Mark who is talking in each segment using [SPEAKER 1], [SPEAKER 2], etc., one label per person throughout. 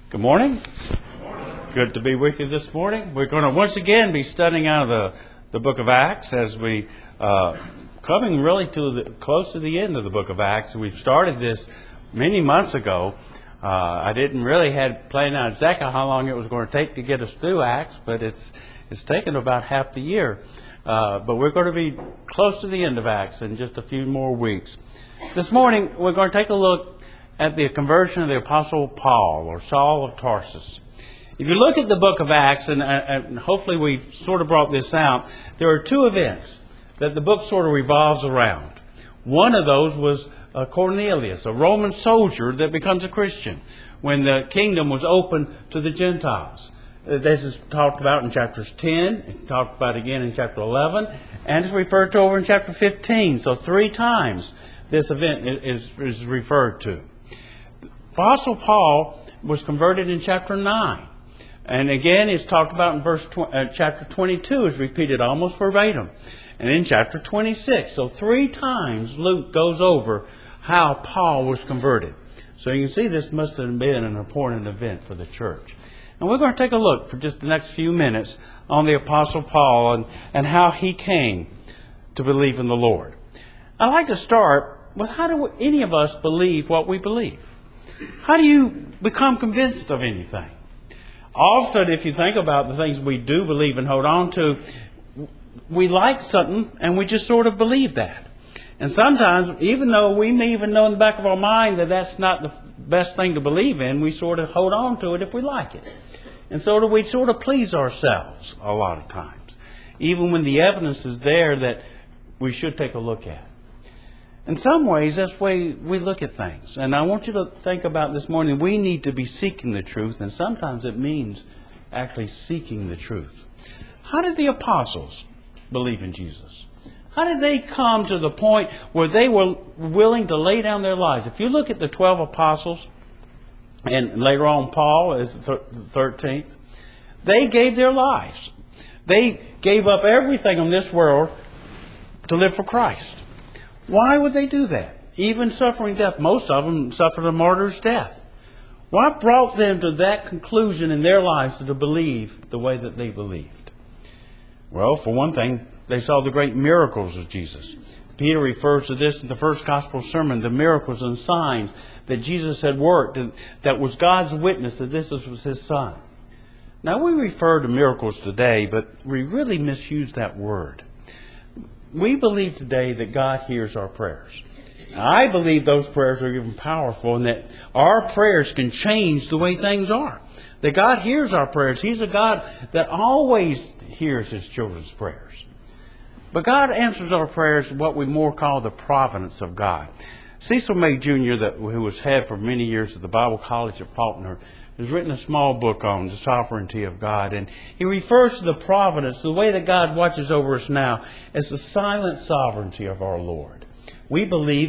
[SPEAKER 1] Good morning. Good to be with you this morning. We're going to once again be studying out of the book of Acts as we coming really close to the end of the book of Acts. We've started this many months ago. I didn't really had planned out exactly how long it was going to take to get us through Acts, but it's taken about half the year. But we're going to be close to the end of Acts in just a few more weeks. This morning we're going to take a look at the conversion of the Apostle Paul, or Saul of Tarsus. If you look at the book of Acts, and hopefully we've sort of brought this out, there are two events that the book sort of revolves around. One of those was Cornelius, a Roman soldier that becomes a Christian when the kingdom was open to the Gentiles. This is talked about in chapters 10, it's talked about again in chapter 11, and it's referred to over in chapter 15. So 3 times this event is referred to. Apostle Paul was converted in chapter 9. And again, it's talked about in chapter 22, is repeated almost verbatim. And in chapter 26. So 3 times Luke goes over how Paul was converted. So you can see this must have been an important event for the church. And we're going to take a look for just the next few minutes on the Apostle Paul and how he came to believe in the Lord. I'd like to start with how do any of us believe what we believe? How do you become convinced of anything? Often, if you think about the things we do believe and hold on to, we like something and we just sort of believe that. And sometimes, even though we may even know in the back of our mind that that's not the best thing to believe in, we sort of hold on to it if we like it. And so we sort of please ourselves a lot of times, even when the evidence is there that we should take a look at. In some ways, that's the way we look at things. And I want you to think about this morning, we need to be seeking the truth, and sometimes it means actually seeking the truth. How did the apostles believe in Jesus? How did they come to the point where they were willing to lay down their lives? If you look at the 12 apostles, and later on Paul is the 13th, they gave their lives. They gave up everything in this world to live for Christ. Why would they do that? Even suffering death. Most of them suffered a martyr's death. What brought them to that conclusion in their lives to believe the way that they believed? Well, for one thing, they saw the great miracles of Jesus. Peter refers to this in the first gospel sermon, the miracles and signs that Jesus had worked, and that was God's witness that this was His Son. Now, we refer to miracles today, but we really misuse that word. We believe today that God hears our prayers. I believe those prayers are even powerful and that our prayers can change the way things are. That God hears our prayers. He's a God that always hears His children's prayers. But God answers our prayers what we more call the providence of God. Cecil May Jr., who was head for many years at the Bible College at Faulkner, has written a small book on the sovereignty of God. And he refers to the providence, the way that God watches over us now, as the silent sovereignty of our Lord. We believe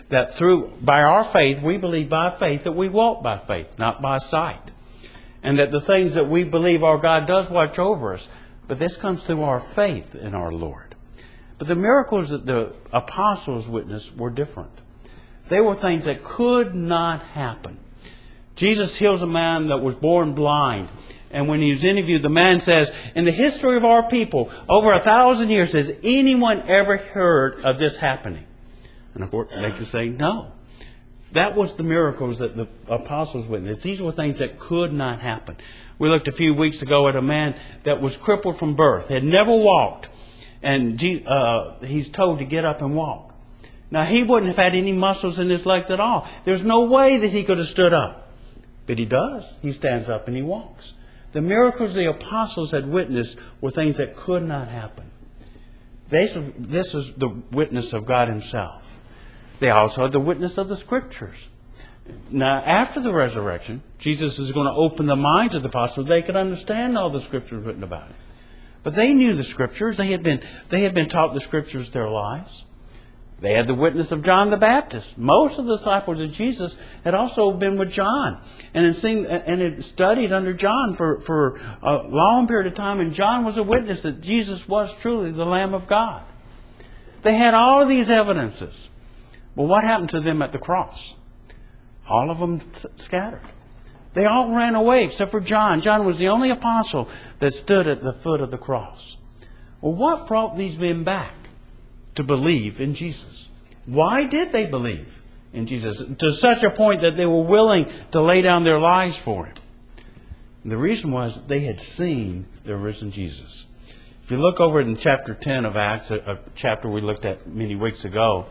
[SPEAKER 1] by our faith, we believe by faith that we walk by faith, not by sight. And that the things that we believe our God does watch over us, but this comes through our faith in our Lord. But the miracles that the apostles witnessed were different. They were things that could not happen. Jesus heals a man that was born blind. And when he was interviewed, the man says, in the history of our people, over 1,000 years, has anyone ever heard of this happening? And of course, they could say no. That was the miracles that the apostles witnessed. These were things that could not happen. We looked a few weeks ago at a man that was crippled from birth, had never walked. And he's told to get up and walk. Now, he wouldn't have had any muscles in his legs at all. There's no way that he could have stood up. But he does. He stands up and he walks. The miracles the apostles had witnessed were things that could not happen. This is the witness of God Himself. They also had the witness of the Scriptures. Now, after the resurrection, Jesus is going to open the minds of the apostles. They could understand all the Scriptures written about it. But they knew the Scriptures. They had been taught the Scriptures their lives. They had the witness of John the Baptist. Most of the disciples of Jesus had also been with John and had studied under John for a long period of time. And John was a witness that Jesus was truly the Lamb of God. They had all of these evidences. Well, what happened to them at the cross? All of them scattered. They all ran away except for John. John was the only apostle that stood at the foot of the cross. Well, what brought these men back to believe in Jesus? Why did they believe in Jesus to such a point that they were willing to lay down their lives for Him? And the reason was they had seen the risen Jesus. If you look over in chapter 10 of Acts, a chapter we looked at many weeks ago,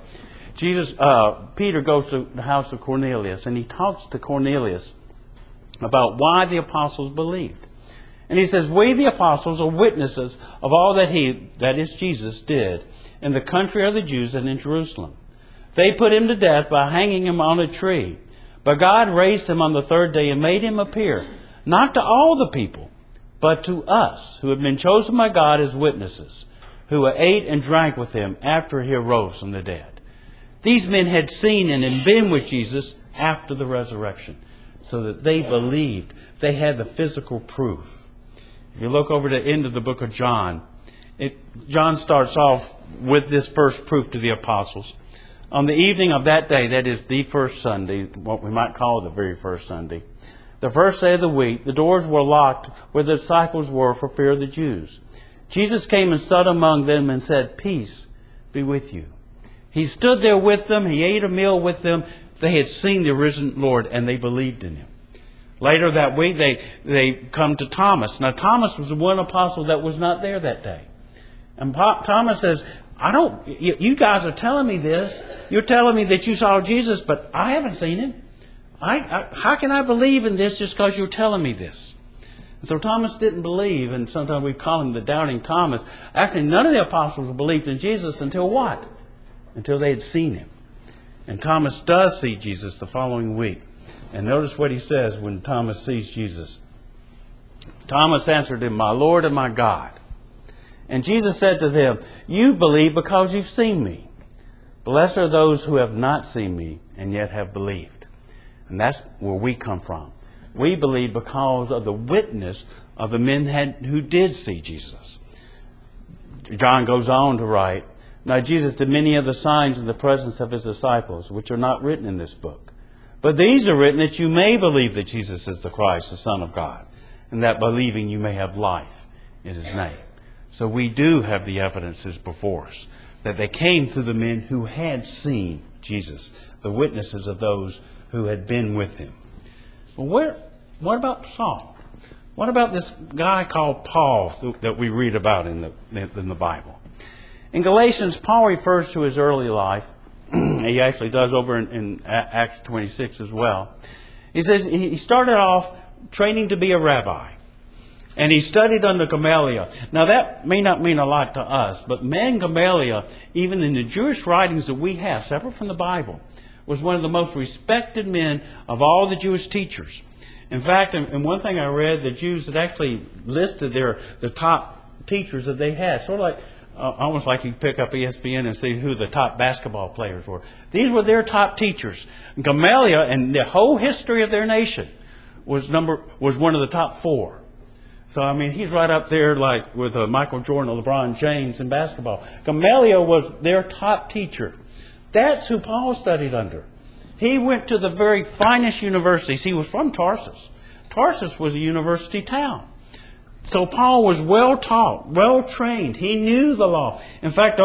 [SPEAKER 1] Peter goes to the house of Cornelius, and he talks to Cornelius about why the apostles believed. And he says, "We, the apostles, are witnesses of all that He, that is Jesus, did in the country of the Jews and in Jerusalem. They put Him to death by hanging Him on a tree. But God raised Him on the third day and made Him appear, not to all the people, but to us, who have been chosen by God as witnesses, who ate and drank with Him after He arose from the dead." These men had seen and had been with Jesus after the resurrection, so that they believed. They had the physical proof. If you look over the end of the book of John, John starts off with this first proof to the apostles. On the evening of that day, that is the first Sunday, what we might call the very first Sunday, the first day of the week, the doors were locked where the disciples were for fear of the Jews. Jesus came and stood among them and said, "Peace be with you." He stood there with them. He ate a meal with them. They had seen the risen Lord, and they believed in Him. Later that week, they come to Thomas. Now, Thomas was the one apostle that was not there that day. And Thomas says, you guys are telling me this. You're telling me that you saw Jesus, but I haven't seen Him. How can I believe in this just because you're telling me this? And so Thomas didn't believe, and sometimes we call him the doubting Thomas. Actually, none of the apostles believed in Jesus until what? Until they had seen Him. And Thomas does see Jesus the following week. And notice what he says when Thomas sees Jesus. Thomas answered Him, "My Lord and my God." And Jesus said to them, "You believe because you've seen me. Blessed are those who have not seen me and yet have believed." And that's where we come from. We believe because of the witness of the men who did see Jesus. John goes on to write, "Now Jesus did many other signs in the presence of His disciples, which are not written in this book. But these are written that you may believe that Jesus is the Christ, the Son of God, and that believing you may have life in His name." So we do have the evidences before us that they came through the men who had seen Jesus, the witnesses of those who had been with Him. Well, what about Saul? What about this guy called Paul that we read about in the Bible? In Galatians, Paul refers to his early life. He actually does over in Acts 26 as well. He says he started off training to be a rabbi. And he studied under Gamaliel. Now that may not mean a lot to us, but man Gamaliel, even in the Jewish writings that we have, separate from the Bible, was one of the most respected men of all the Jewish teachers. In fact, in one thing I read, the Jews had actually listed the top teachers that they had. Sort of like, almost like you pick up ESPN and see who the top basketball players were. These were their top teachers. Gamaliel, and the whole history of their nation, was one of the top 4. So, I mean, he's right up there like with Michael Jordan or LeBron James in basketball. Gamaliel was their top teacher. That's who Paul studied under. He went to the very finest universities. He was from Tarsus. Tarsus was a university town. So Paul was well taught, well trained. He knew the law. In fact,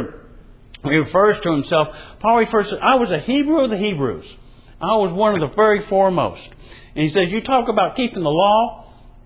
[SPEAKER 1] he refers to himself, Paul refers to, "I was a Hebrew of the Hebrews. I was one of the very foremost." And he says, "You talk about keeping the law."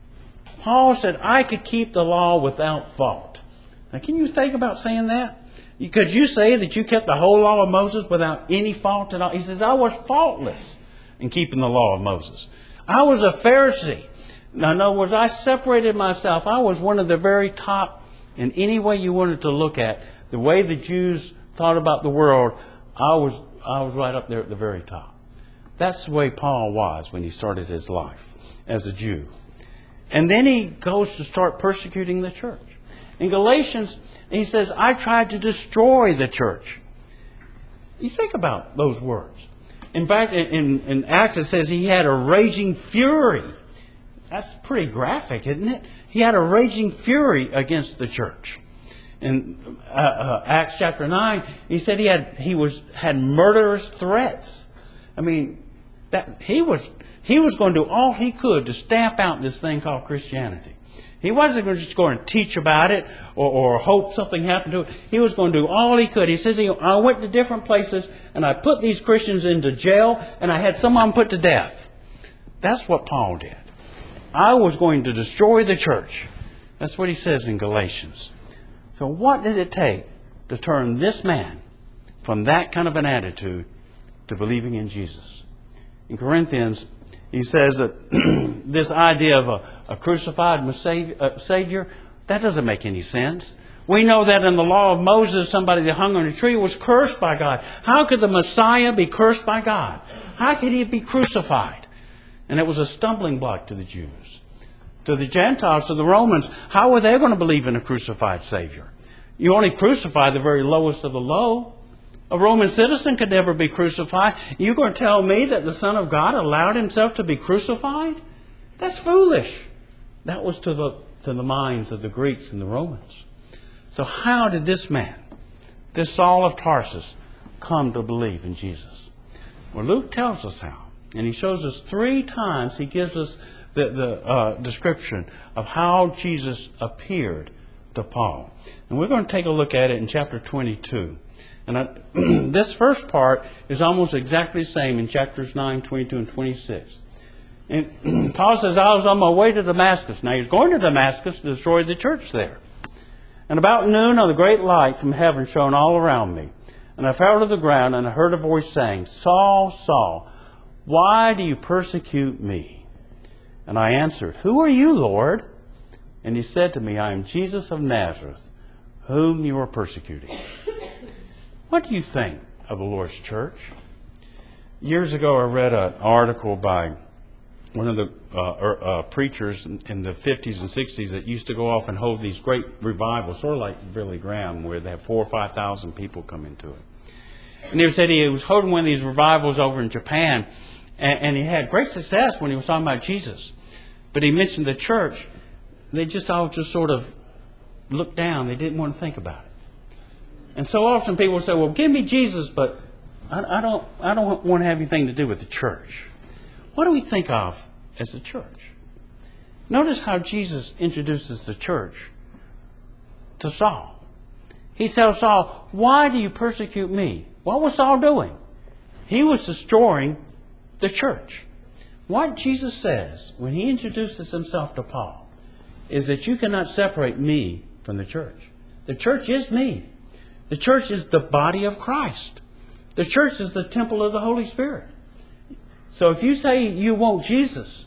[SPEAKER 1] Paul said, "I could keep the law without fault." Now, can you think about saying that? Could you say that you kept the whole law of Moses without any fault at all? He says, "I was faultless in keeping the law of Moses. I was a Pharisee." Now, in other words, I separated myself. I was one of the very top in any way you wanted to look at. The way the Jews thought about the world, I was right up there at the very top. That's the way Paul was when he started his life as a Jew. And then he goes to start persecuting the church. In Galatians, he says, "I tried to destroy the church." You think about those words. In fact, in Acts it says he had a raging fury. That's pretty graphic, isn't it? He had a raging fury against the church. In Acts chapter 9, he said he had murderous threats. I mean, he was He was going to do all he could to stamp out this thing called Christianity. He wasn't just going to teach about it or hope something happened to it. He was going to do all he could. He says, I went to different places and I put these Christians into jail and I had some of them put to death. That's what Paul did. I was going to destroy the church. That's what he says in Galatians. So what did it take to turn this man from that kind of an attitude to believing in Jesus? In Corinthians, he says that this idea of a crucified Savior, that doesn't make any sense. We know that in the law of Moses, somebody that hung on a tree was cursed by God. How could the Messiah be cursed by God? How could he be crucified? And it was a stumbling block to the Jews. To the Gentiles, to the Romans, how were they going to believe in a crucified Savior? You only crucify the very lowest of the low. A Roman citizen could never be crucified. You're going to tell me that the Son of God allowed himself to be crucified? That's foolish. That was to the minds of the Greeks and the Romans. So how did this man, this Saul of Tarsus, come to believe in Jesus? Well, Luke tells us how. And he shows us 3 times, he gives us the description of how Jesus appeared to Paul. And we're going to take a look at it in chapter 22. And this first part is almost exactly the same in chapters 9, 22, and 26. And Paul says, I was on my way to Damascus. Now he's going to Damascus to destroy the church there. And about noon, a great light from heaven shone all around me. And I fell to the ground, and I heard a voice saying, Saul, Saul, why do you persecute me? And I answered, Who are you, Lord? And he said to me, I am Jesus of Nazareth, whom you are persecuting. What do you think of the Lord's church? Years ago, I read an article by one of the preachers in the 50s and 60s that used to go off and hold these great revivals, sort of like Billy Graham, where they have 4,000 or 5,000 people come into it. And he said he was holding one of these revivals over in Japan, and he had great success when he was talking about Jesus. But he mentioned the church. They just all just sort of looked down. They didn't want to think about it. And so often people say, well, give me Jesus, but I don't want to have anything to do with the church. What do we think of as the church? Notice how Jesus introduces the church to Saul. He tells Saul, why do you persecute me? What was Saul doing? He was destroying the church. What Jesus says when he introduces himself to Paul is that you cannot separate me from the church. The church is me. The church is the body of Christ. The church is the temple of the Holy Spirit. So if you say you want Jesus,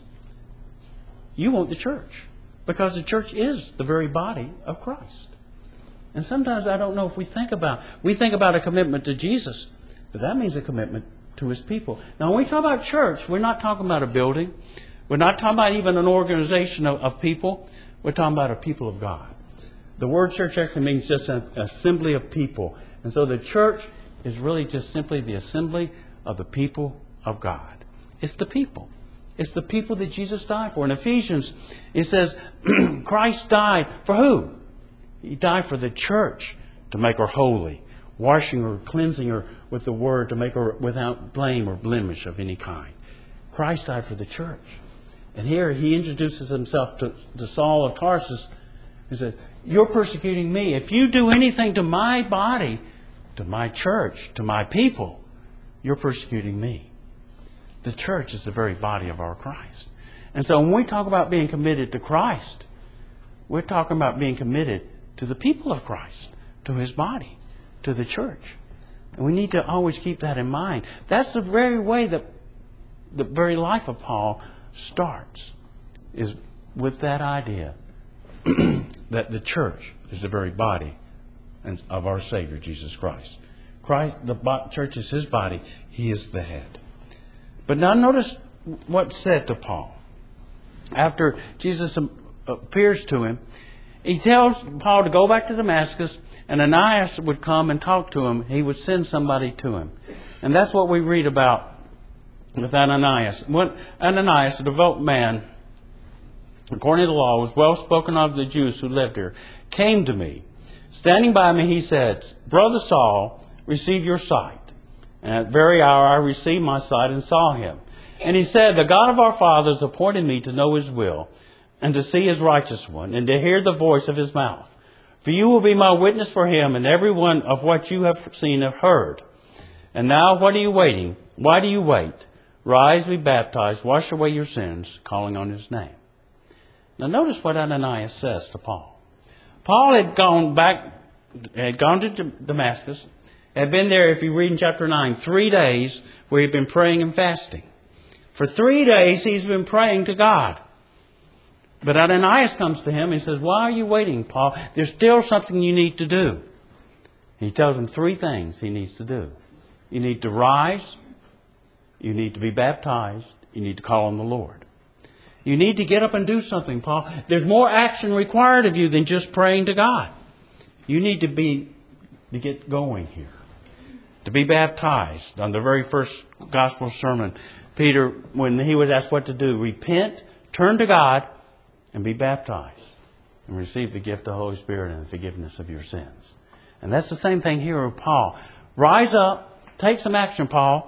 [SPEAKER 1] you want the church. Because the church is the very body of Christ. And sometimes I don't know if we think about a commitment to Jesus, but that means a commitment to His people. Now when we talk about church, we're not talking about a building. We're not talking about even an organization of people. We're talking about a people of God. The word church actually means just an assembly of people. And so the church is really just simply the assembly of the people of God. It's the people. It's the people that Jesus died for. In Ephesians, it says, Christ died for who? He died for the church to make her holy, washing her, cleansing her with the word to make her without blame or blemish of any kind. Christ died for the church. And here he introduces himself to Saul of Tarsus. He said, you're persecuting me. If you do anything to my body, to my church, to my people, you're persecuting me. The church is the very body of our Christ. And so when we talk about being committed to Christ, we're talking about being committed to the people of Christ, to His body, to the church. And we need to always keep that in mind. That's the very way that the very life of Paul starts, is with that idea that the church is the very body of our Savior, Jesus Christ. The church is His body. He is the head. But now notice what's said to Paul. After Jesus appears to him, he tells Paul to go back to Damascus, and Ananias would come and talk to him. He would send somebody to him. And that's what we read about with Ananias. When Ananias, a devout man, according to the law, was well spoken of the Jews who lived here, came to me. Standing by me, he said, Brother Saul, receive your sight. And at that very hour I received my sight and saw him. And he said, the God of our fathers appointed me to know His will, and to see His righteous one, and to hear the voice of His mouth. For you will be my witness for Him, and every one of what you have seen and heard. And now what are you waiting? Why do you wait? Rise, be baptized, wash away your sins, calling on His name. Now notice what Ananias says to Paul. Paul had gone to Damascus, had been there, if you read in chapter 9, 3 days where he'd been praying and fasting. For 3 days he's been praying to God. But Ananias comes to him and says, why are you waiting, Paul? There's still something you need to do. He tells him 3 things he needs to do. You need to rise, you need to be baptized, you need to call on the Lord. You need to get up and do something, Paul. There's more action required of you than just praying to God. You need to get going here. To be baptized. On the very first gospel sermon, Peter, when he was asked what to do, repent, turn to God, and be baptized. And receive the gift of the Holy Spirit and the forgiveness of your sins. And that's the same thing here with Paul. Rise up, take some action, Paul.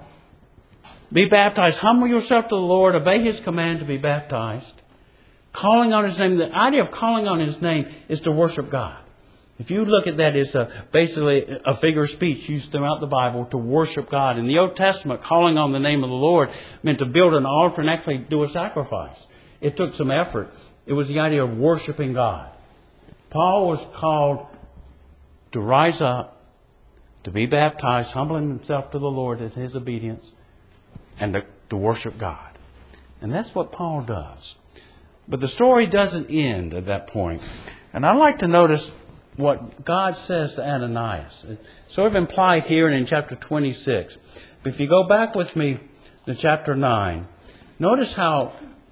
[SPEAKER 1] Be baptized. Humble yourself to the Lord. Obey His command to be baptized. Calling on His name. The idea of calling on His name is to worship God. If you look at that, it's basically a figure of speech used throughout the Bible to worship God. In the Old Testament, calling on the name of the Lord meant to build an altar and actually do a sacrifice. It took some effort. It was the idea of worshiping God. Paul was called to rise up, to be baptized, humbling himself to the Lord in his obedience, and to worship God. And that's what Paul does. But the story doesn't end at that point. And I'd like to notice what God says to Ananias. It's sort of implied here and in chapter 26. But if you go back with me to chapter 9, notice how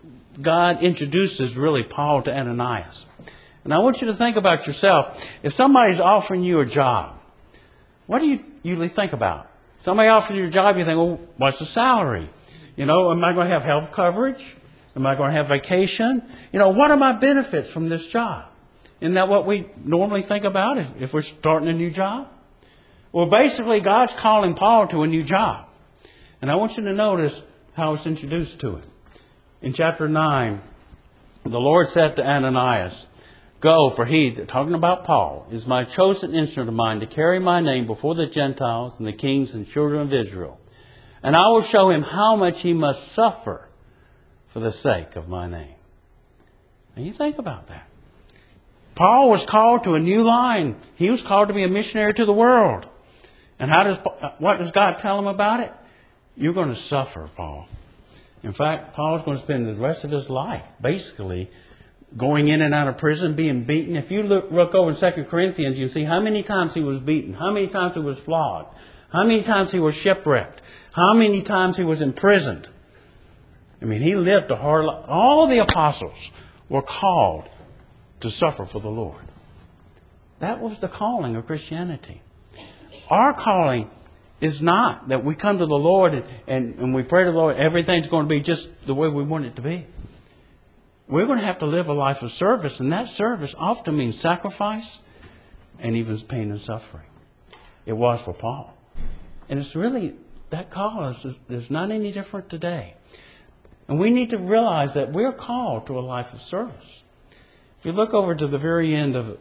[SPEAKER 1] God introduces really Paul to Ananias. And I want you to think about yourself. If somebody's offering you a job, what do you usually think about? Somebody offers you a job, you think, well, what's the salary? Am I going to have health coverage? Am I going to have vacation? What are my benefits from this job? Isn't that what we normally think about if we're starting a new job? Well, basically, God's calling Paul to a new job. And I want you to notice how it's introduced to him. In chapter 9, the Lord said to Ananias, go, for he, talking about Paul, is my chosen instrument of mine to carry my name before the Gentiles and the kings and children of Israel. And I will show him how much he must suffer for the sake of my name. And you think about that. Paul was called to a new line. He was called to be a missionary to the world. And what does God tell him about it? You're going to suffer, Paul. In fact, Paul is going to spend the rest of his life basically going in and out of prison, being beaten. If you look over in 2 Corinthians, you see how many times he was beaten, how many times he was flogged, how many times he was shipwrecked, how many times he was imprisoned. He lived a hard life. All the apostles were called to suffer for the Lord. That was the calling of Christianity. Our calling is not that we come to the Lord and we pray to the Lord, everything's going to be just the way we want it to be. We're going to have to live a life of service, and that service often means sacrifice and even pain and suffering. It was for Paul. And it's really, that call is not any different today. And we need to realize that we're called to a life of service. If you look over to the very end of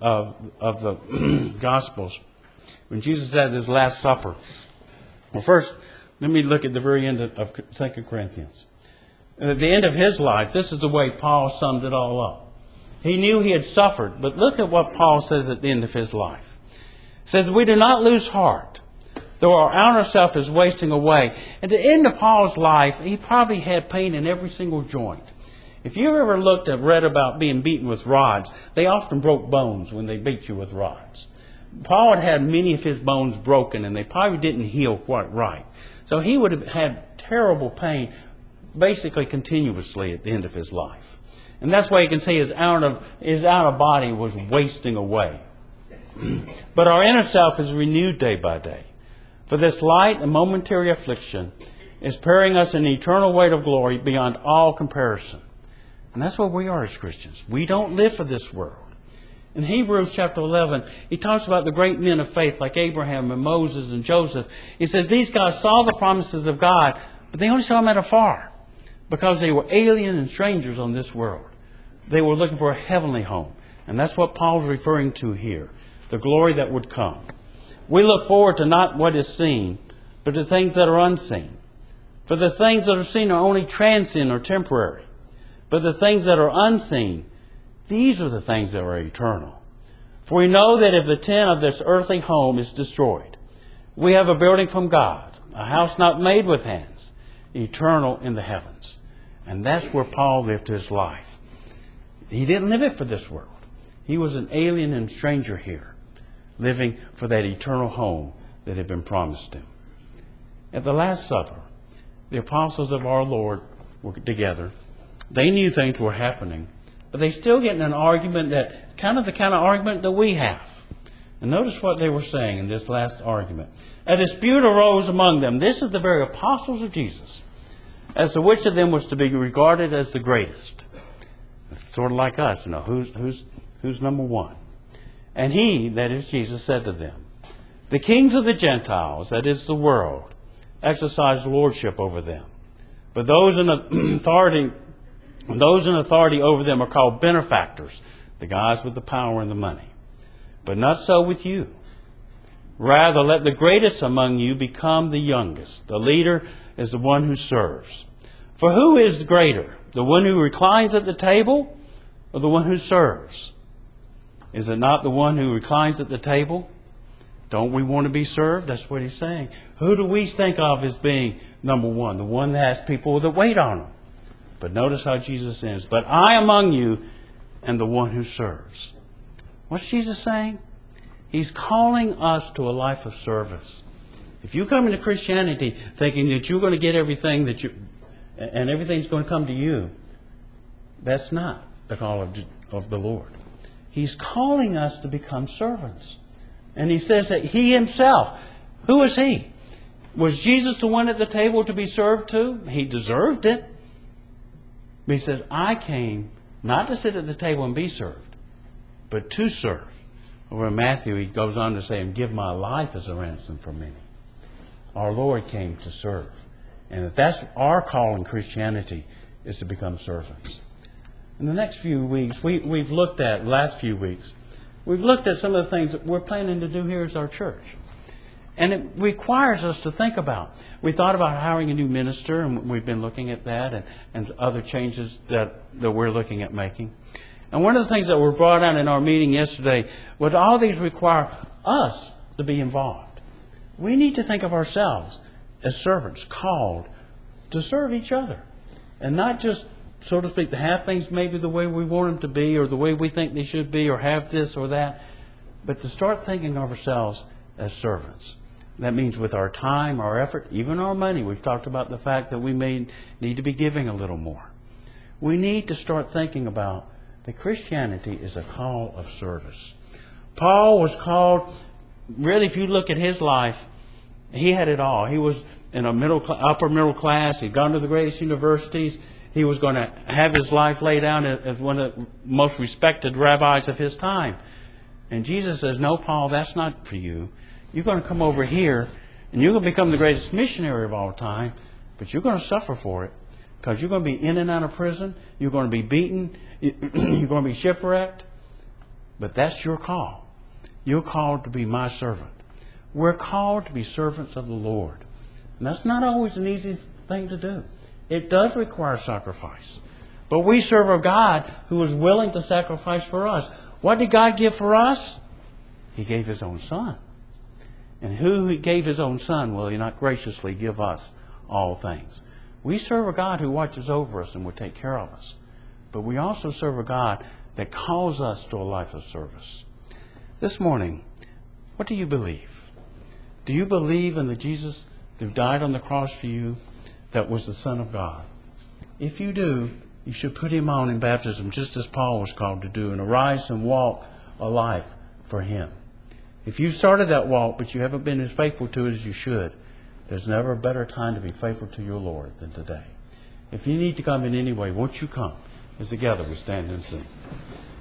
[SPEAKER 1] the Gospels, when Jesus had His Last Supper. Well, first, let me look at the very end of 2 Corinthians. And at the end of his life, this is the way Paul summed it all up. He knew he had suffered, but look at what Paul says at the end of his life. He says, we do not lose heart, though our outer self is wasting away. At the end of Paul's life, he probably had pain in every single joint. If you ever read about being beaten with rods, they often broke bones when they beat you with rods. Paul had many of his bones broken, and they probably didn't heal quite right. So he would have had terrible pain basically continuously at the end of his life. And that's why you can say his outer body was wasting away. But our inner self is renewed day by day. For this light and momentary affliction is preparing us an eternal weight of glory beyond all comparison. And that's what we are as Christians. We don't live for this world. In Hebrews chapter 11, he talks about the great men of faith like Abraham and Moses and Joseph. He says these guys saw the promises of God, but they only saw them at afar. because they were alien and strangers on this world. They were looking for a heavenly home. And that's what Paul's referring to here, the glory that would come. We look forward to not what is seen, but to things that are unseen. For the things that are seen are only transient or temporary. But the things that are unseen, these are the things that are eternal. For we know that if the tent of this earthly home is destroyed, we have a building from God, a house not made with hands, eternal in the heavens. And that's where Paul lived his life. He didn't live it for this world. He was an alien and stranger here, living for that eternal home that had been promised him. At the Last Supper, the apostles of our Lord were together. They knew things were happening, but they still get in an argument that kind of argument that we have. And notice what they were saying in this last argument. A dispute arose among them. This is the very apostles of Jesus, as to which of them was to be regarded as the greatest. It's sort of like us, who's number one. And he, that is Jesus, said to them, the kings of the Gentiles, that is the world, exercise lordship over them. But those in authority over them are called benefactors, the guys with the power and the money. But not so with you. Rather, let the greatest among you become the youngest. The leader is the one who serves. For who is greater, the one who reclines at the table or the one who serves? Is it not the one who reclines at the table? Don't we want to be served? That's what he's saying. Who do we think of as being number one? The one that has people that wait on him. But notice how Jesus ends. But I among you am the one who serves. What's Jesus saying? He's calling us to a life of service. If you come into Christianity thinking that you're going to get everything and everything's going to come to you, that's not the call of the Lord. He's calling us to become servants. And he says that he himself, who is he? Was Jesus the one at the table to be served to? He deserved it. But he says, I came not to sit at the table and be served, but to serve. Over in Matthew, he goes on to say, and give my life as a ransom for many. Our Lord came to serve. And if that's our call in Christianity, is to become servants. In the next few weeks, we've looked at some of the things that we're planning to do here as our church. And it requires us to think about. We thought about hiring a new minister, and we've been looking at that, and other changes that we're looking at making. And one of the things that were brought out in our meeting yesterday was all these require us to be involved. We need to think of ourselves as servants called to serve each other. And not just, so to speak, to have things maybe the way we want them to be or the way we think they should be or have this or that, but to start thinking of ourselves as servants. That means with our time, our effort, even our money. We've talked about the fact that we may need to be giving a little more. We need to start thinking about that Christianity is a call of service. Paul was called, really, if you look at his life, he had it all. He was in a upper middle class. He'd gone to the greatest universities. He was going to have his life laid down as one of the most respected rabbis of his time. And Jesus says, no, Paul, that's not for you. You're going to come over here, and you're going to become the greatest missionary of all time, but you're going to suffer for it, because you're going to be in and out of prison. You're going to be beaten. You're going to be shipwrecked. But that's your call. You're called to be my servant. We're called to be servants of the Lord. And that's not always an easy thing to do. It does require sacrifice. But we serve a God who is willing to sacrifice for us. What did God give for us? He gave His own Son. And who He gave His own Son will He not graciously give us all things? We serve a God who watches over us and will take care of us. But we also serve a God that calls us to a life of service. This morning, what do you believe? Do you believe in the Jesus who died on the cross for you, that was the Son of God? If you do, you should put Him on in baptism, just as Paul was called to do, and arise and walk a life for Him. If you started that walk, but you haven't been as faithful to it as you should, there's never a better time to be faithful to your Lord than today. If you need to come in any way, won't you come? As together we stand and sing.